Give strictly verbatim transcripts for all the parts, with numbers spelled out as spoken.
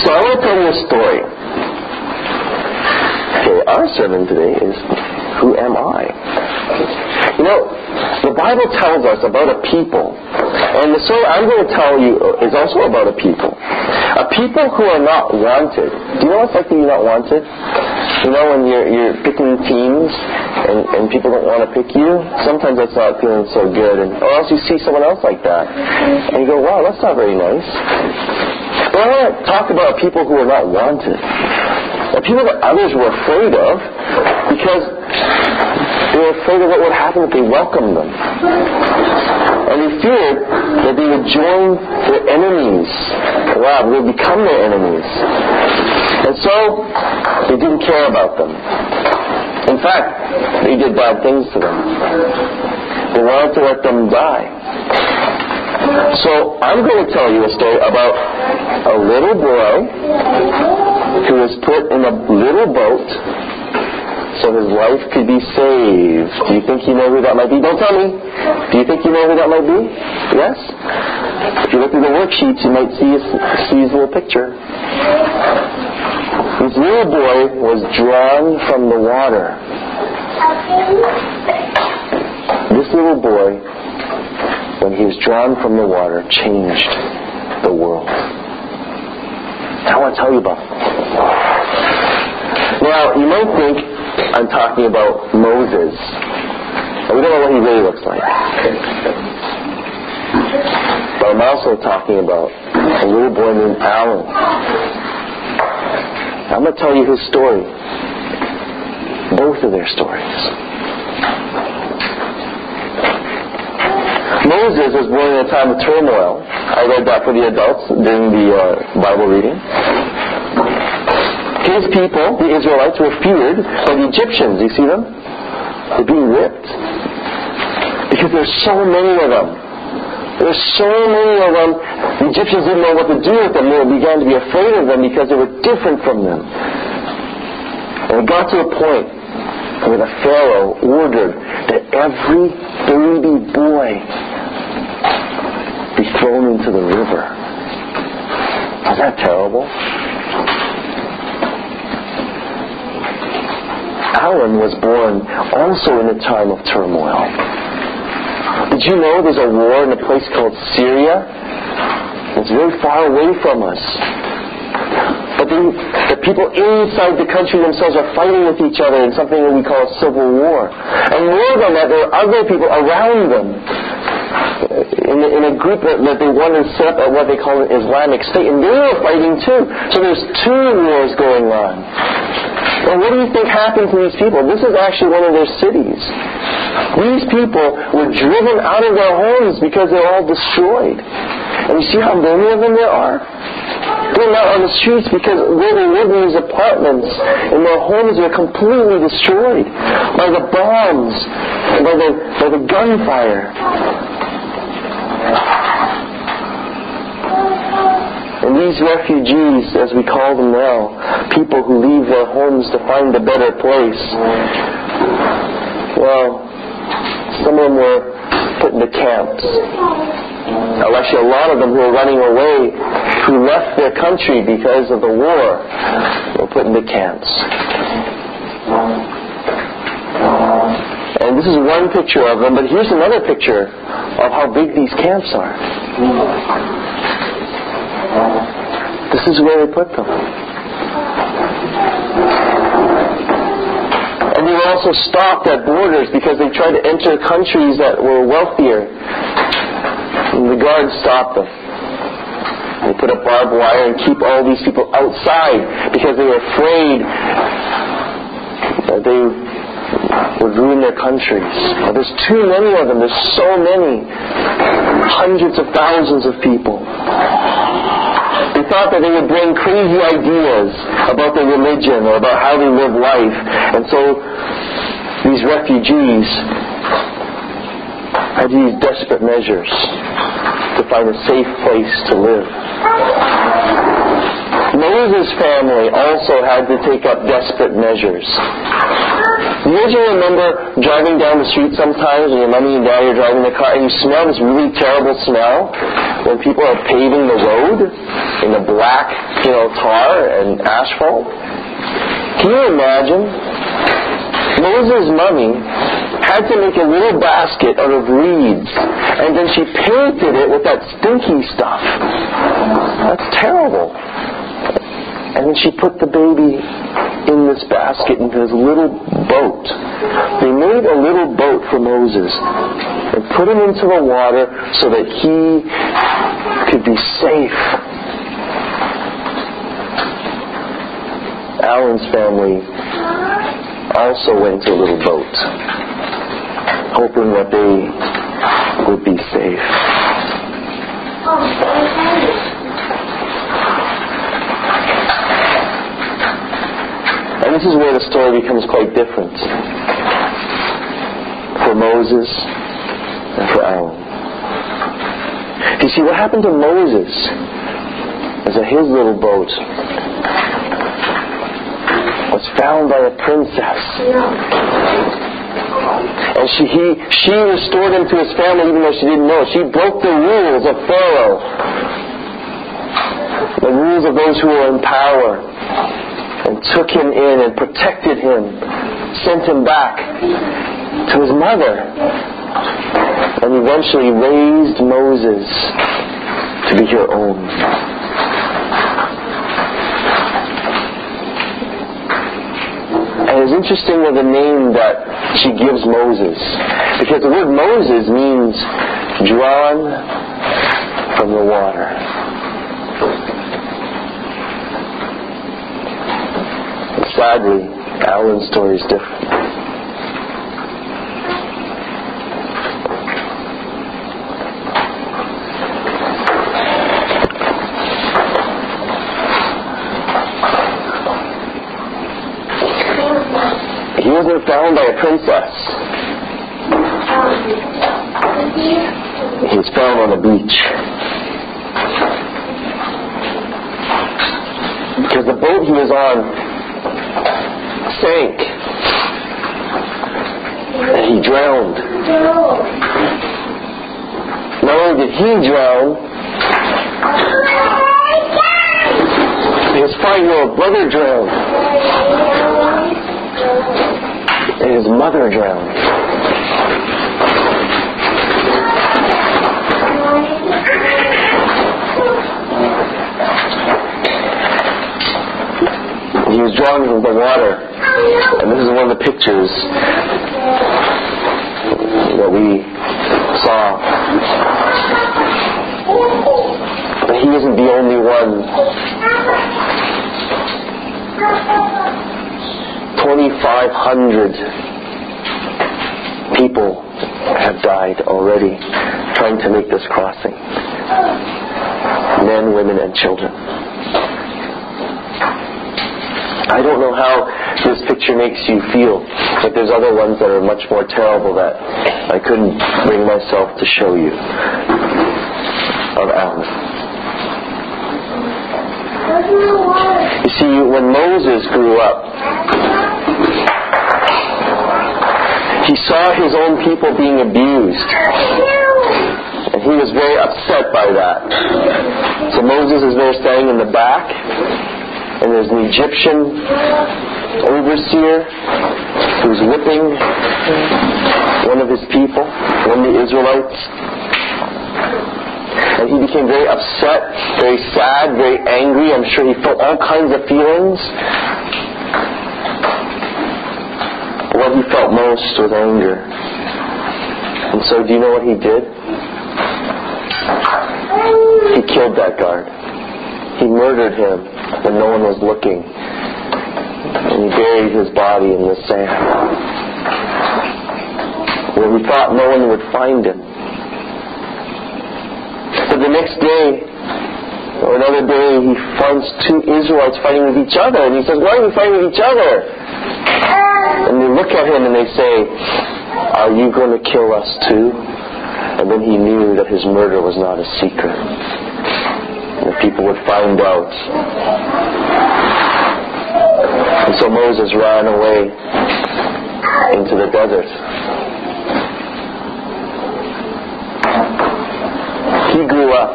So I want to tell you a story. Okay, our sermon today is, who am I? You know, the Bible tells us about a people, and the story I'm going to tell you is also about a people. A people who are not wanted. Do you know what it's like to be not wanted? You know, when you're you're picking teams and, and people don't want to pick you, sometimes that's not feeling so good. And, or else you see someone else like that, and you go, wow, that's not very nice. But I want to talk about people who are not wanted. The people that others were afraid of because they were afraid of what would happen if they welcomed them. And they feared that they would join their enemies. Wow, they would become their enemies. And so, they didn't care about them. In fact, they did bad things to them. They wanted to let them die. So, I'm going to tell you a story about a little boy who was put in a little boat so his life could be saved. Do you think you know who that might be? Don't tell me. Do you think you know who that might be? Yes? If you look at the worksheets, you might see his, see his little picture. This little boy was drawn from the water. This little boy, when he was drawn from the water, changed the world. I want to tell you about it. Now, you might think I'm talking about Moses. We don't know what he really looks like. But I'm also talking about a little boy named Alan. I'm going to tell you his story. Both of their stories. Moses was born in a time of turmoil. I read that for the adults during the uh, Bible reading. His people, the Israelites, were feared by the Egyptians. You see them? They're being ripped. Because there's so many of them. There's so many of them. The Egyptians didn't know what to do with them. They began to be afraid of them because they were different from them. And it got to a point where the Pharaoh ordered that every baby boy be thrown into the river. Isn't that terrible? Alan was born also in a time of turmoil. Did you know there's a war in a place called Syria? It's very far away from us. But the, the people inside the country themselves are fighting with each other in something that we call a civil war. And more than that, there are other people around them in, in a group that, that they wanted to set up what they call an Islamic State. And they were fighting too. So there's two wars going on. And what do you think happened to these people? This is actually one of their cities. These people were driven out of their homes because they're all destroyed. And you see how many of them there are? They're not on the streets because where they live in these apartments and their homes are completely destroyed by the bombs, by the, by the gunfire. And these refugees, as we call them now, people who leave their homes to find a better place, well, some of them were put into camps. Now, actually, a lot of them who were running away, who left their country because of the war, were put into camps. And this is one picture of them, but here's another picture of how big these camps are. This is where they put them. And they were also stopped at borders because they tried to enter countries that were wealthier. And the guards stopped them. They put up barbed wire and keep all these people outside because they were afraid that they would ruin their countries. But there's too many of them. There's so many. Hundreds of thousands of people. They thought that they would bring crazy ideas about their religion or about how they live life. And so these refugees had to use desperate measures to find a safe place to live. Moses' family also had to take up desperate measures. Do you guys remember driving down the street sometimes when your mommy and daddy are driving the car and you smell this really terrible smell when people are paving the road in the black, you know, tar and asphalt? Can you imagine? Moses' mommy had to make a little basket out of reeds, and then she painted it with that stinky stuff. That's terrible. And then she put the baby in this basket, in this little boat. They made a little boat for Moses and put him into the water so that he could be safe. Alan's family also went into a little boat, hoping that they would be safe. And this is where the story becomes quite different for Moses and for Alan. You see, what happened to Moses is that his little boat was found by a princess. And she, he, she restored him to his family even though she didn't know it. She broke the rules of Pharaoh, the rules of those who were in power, and took him in and protected him, sent him back to his mother, and eventually raised Moses to be her own. And it's interesting with the name that she gives Moses, because the word Moses means drawn from the water. Sadly, Alan's story is different. He wasn't found by a princess. He was found on a beach. Because the boat he was on sank. And he drowned. Not only did he drown, his five-year-old brother drowned. And his mother drowned. He was drawn from the water. And this is one of the pictures that we saw. But he isn't the only one. twenty-five hundred people have died already trying to make this crossing. Men, women, and children. I don't know how this picture makes you feel, but there's other ones that are much more terrible that I couldn't bring myself to show you of Alan. You see, when Moses grew up, he saw his own people being abused, and he was very upset by that. So Moses is there standing in the back, and there's an Egyptian overseer who's whipping one of his people, one of the Israelites. And he became very upset, very sad, very angry. I'm sure he felt all kinds of feelings. What he felt most was anger. And so do you know what he did? He killed that guard. He murdered him when no one was looking. And he buried his body in the sand, where he thought no one would find him. But the next day, or another day, he finds two Israelites fighting with each other. And he says, "Why are you fighting with each other?" And they look at him and they say, "Are you going to kill us too?" And then he knew that his murder was not a secret. And the people would find out. And so Moses ran away into the desert. He grew up,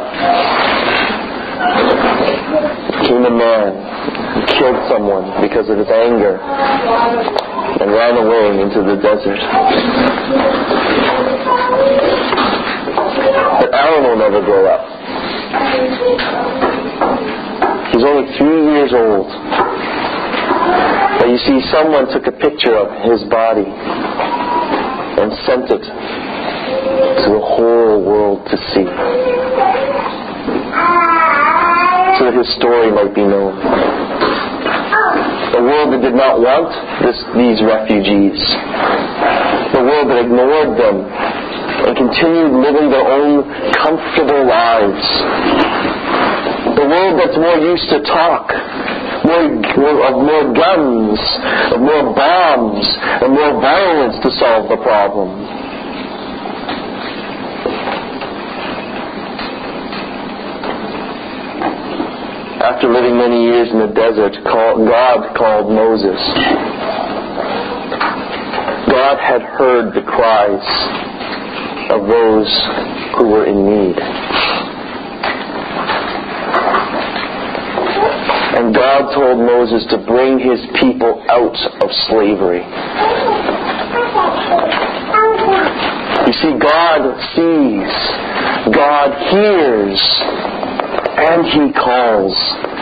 became a man, killed someone because of his anger, and ran away into the desert. But Aaron will never grow up. He's only three years old. But you see, someone took a picture of his body and sent it to the whole world to see, so that his story might be known. The world that did not want this, these refugees, the world that ignored them and continued living their own comfortable lives, the world that's more used to talk, more, more, of more guns, of more bombs, and more violence to solve the problem. After living many years in the desert, God called Moses. God had heard the cries of those who were in need. And God told Moses to bring his people out of slavery. You see, God sees, God hears, and He calls.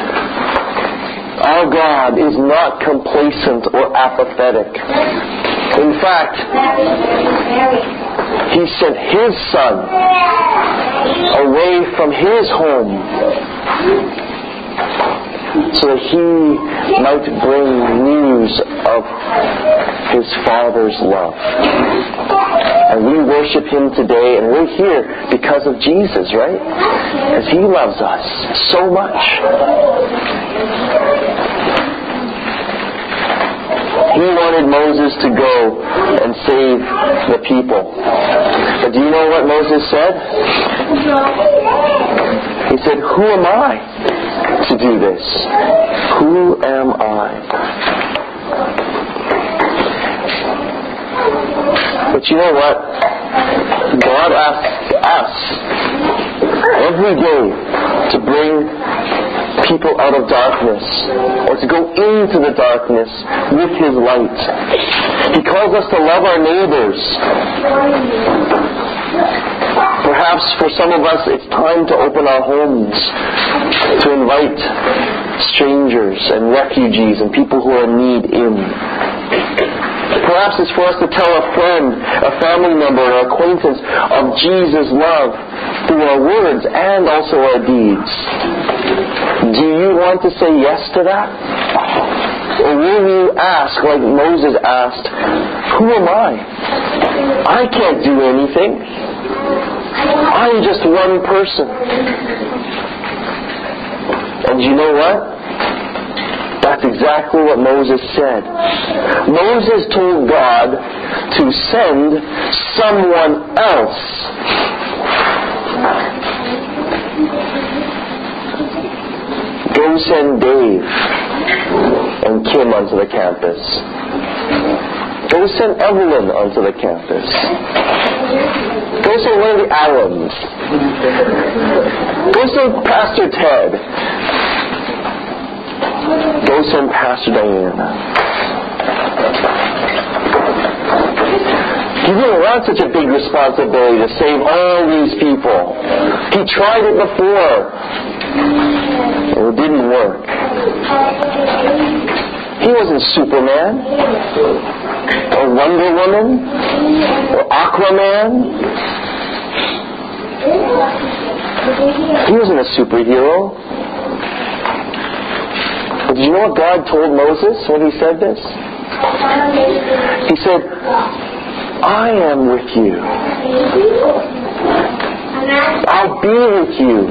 Our God is not complacent or apathetic. In fact, He sent His Son away from His home so that He might bring news of His Father's love. And we worship Him today, and we're here because of Jesus, right? Because He loves us so much. He wanted Moses to go and save the people. But do you know what Moses said? He said, "Who am I to do this? Who am I?" But you know what? God asks us every day to bring people out of darkness, or to go into the darkness with His light. He calls us to love our neighbors. Perhaps for some of us it's time to open our homes to invite strangers and refugees and people who are in need in. Perhaps it's for us to tell a friend, a family member, or acquaintance of Jesus' love through our words and also our deeds. Do you want to say yes to that? Or will you ask, like Moses asked, "Who am I? I can't do anything. I'm just one person." And you know what? That's exactly what Moses said. Moses told God to send someone else. Go send Dave and Kim onto the campus. Go send Evelyn onto the campus. Go send one of the Allens. Go send Pastor Ted. Go send Pastor Diana. He didn't want such a big responsibility to save all these people. He tried it before. And it didn't work. He wasn't Superman, or Wonder Woman, or Aquaman. He wasn't a superhero. But did you know what God told Moses when He said this? He said, "I am with you. I'll be with you.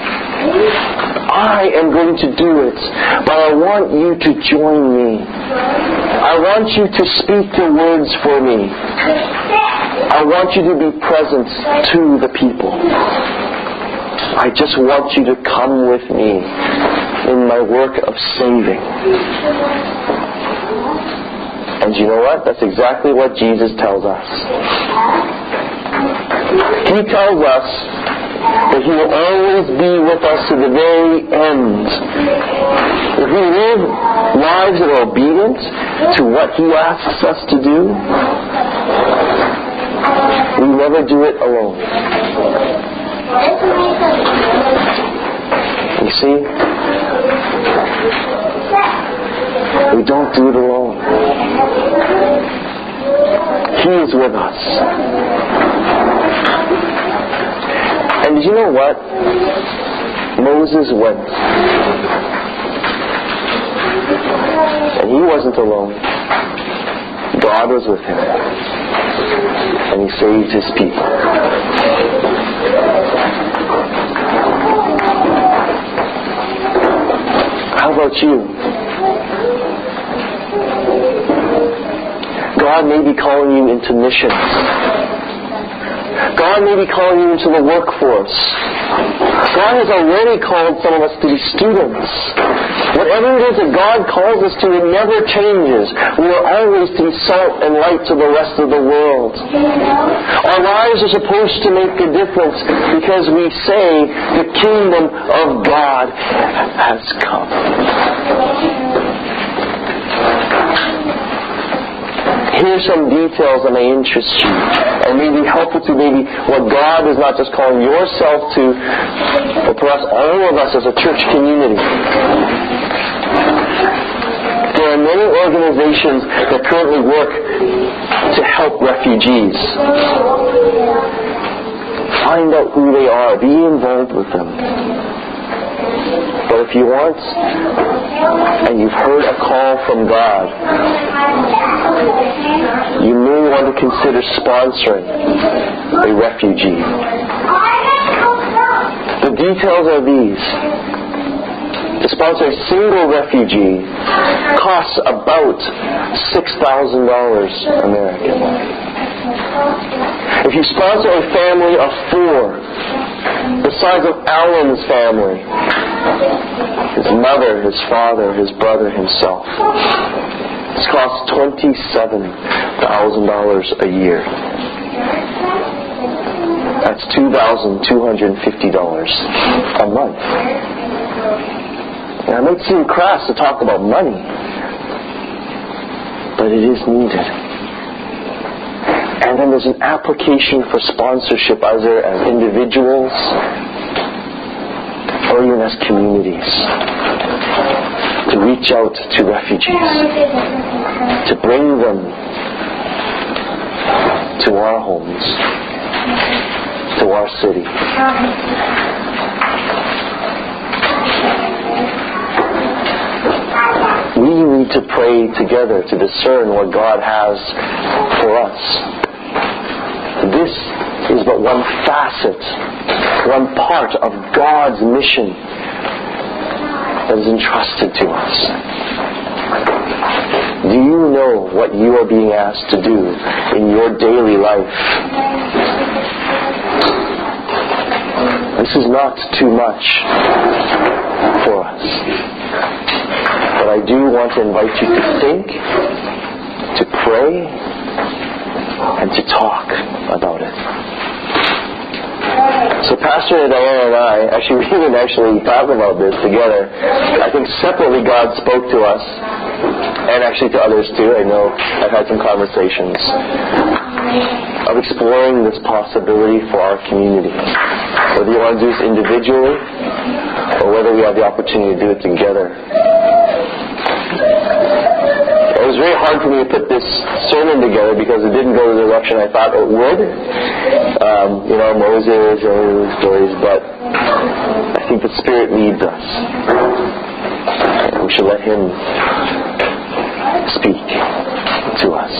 I am going to do it, but I want you to join me. I want you to speak the words for me. I want you to be present to the people. I just want you to come with me in my work of saving." And you know what? That's exactly what Jesus tells us. He tells us that He will always be with us to the very end. If we live lives that are obedient to what He asks us to do, we never do it alone. You see? We don't do it alone. He is with us. And did you know what? Moses went. And he wasn't alone. God was with him. And He saved His people. How about you? God may be calling you into missions. God may be calling you into the workforce. God has already called some of us to be students. Whatever it is that God calls us to, it never changes. We are always to be salt and light to the rest of the world. Our lives are supposed to make a difference because we say the kingdom of God has come. Here's some details that may interest you and may be helpful to maybe what God is not just calling yourself to, but perhaps all of us as a church community. There are many organizations that currently work to help refugees. Find out who they are. Be involved with them. But if you want, and you've heard a call from God, you may want to consider sponsoring a refugee. The details are these. To sponsor a single refugee costs about six thousand dollars American. If you sponsor a family of four, the size of Alan's family, his mother, his father, his brother, himself, this costs twenty-seven thousand dollars a year. That's two thousand two hundred fifty dollars a month. Now, it might seem crass to talk about money, but it is needed. And then there's an application for sponsorship either as individuals or even as communities to reach out to refugees, to bring them to our homes, to our city. We need to pray together to discern what God has for us. This is but one facet, one part of God's mission that is entrusted to us. Do you know what you are being asked to do in your daily life? This is not too much for us. But I do want to invite you to think, to pray, and to talk about it. So Pastor Diana and I, actually we didn't actually talk about this together. I think separately God spoke to us, and actually to others too. I know I've had some conversations of exploring this possibility for our community. Whether you want to do this individually, or whether we have the opportunity to do it together. It was very hard for me to put this sermon together because it didn't go the direction I thought it would. Um, you know, Moses and those stories, but I think the Spirit leads us. And we should let Him speak to us.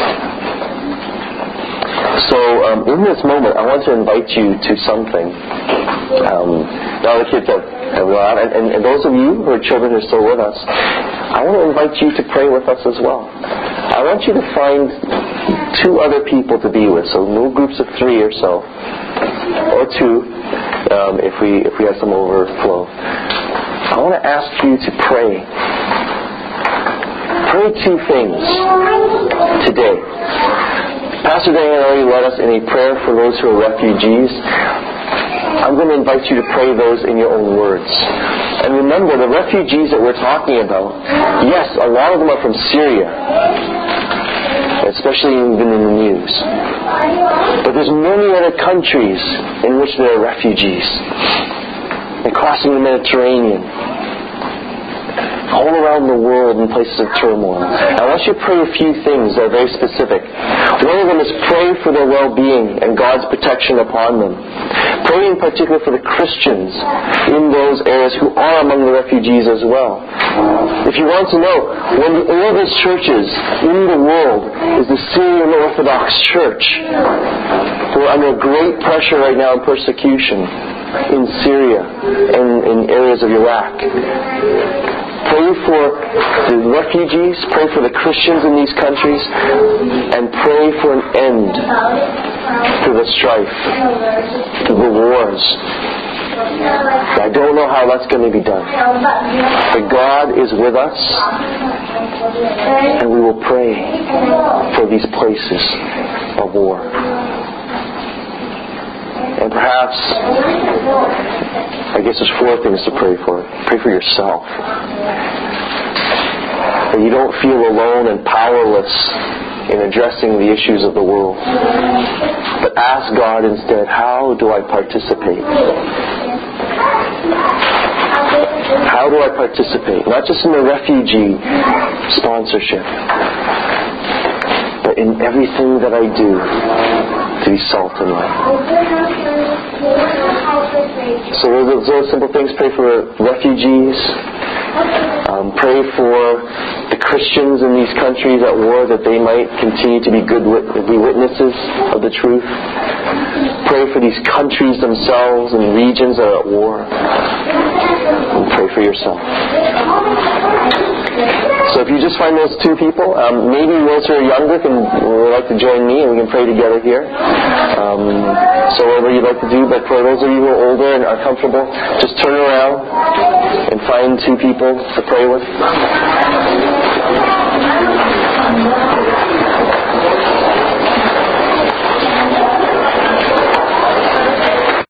So um, in this moment, I want to invite you to something. Um, now the kids have, have gone, and, and, and those of you who are children who are still with us, I want to invite you to pray with us as well. I want you to find two other people to be with, so no groups of three or so, or two, um, if we if we have some overflow. I want to ask you to pray. Pray only two things today. Pastor Daniel already led us in a prayer for those who are refugees. I'm going to invite you to pray those in your own words. And remember, the refugees that we're talking about, yes, a lot of them are from Syria, especially even in the news. But there's many other countries in which there are refugees. And crossing the Mediterranean, all around the world in places of turmoil. I want you to pray a few things that are very specific. One of them is pray for their well-being and God's protection upon them. Pray in particular for the Christians in those areas who are among the refugees as well. If you want to know, one of the oldest churches in the world is the Syrian Orthodox Church, who are under great pressure right now in persecution in Syria and in areas of Iraq. Pray for the refugees, pray for the Christians in these countries, and pray for an end to the strife, to the wars. I don't know how that's going to be done. But God is with us, and we will pray for these places of war. And perhaps, I guess there's four things to pray for. Pray for yourself. That you don't feel alone and powerless in addressing the issues of the world. But ask God instead, how do I participate? How do I participate? Not just in the refugee sponsorship, but in everything that I do to be salt and light. So those are simple things. Pray for refugees. Um, pray for the Christians in these countries at war, that they might continue to be good wit- be witnesses of the truth. Pray for these countries themselves and regions that are at war. And pray for yourself. So if you just find those two people, um, maybe those who are younger can would like to join me and we can pray together here. Um, so whatever you'd like to do, but for those of you who are older and are comfortable, just turn around and find two people to pray with.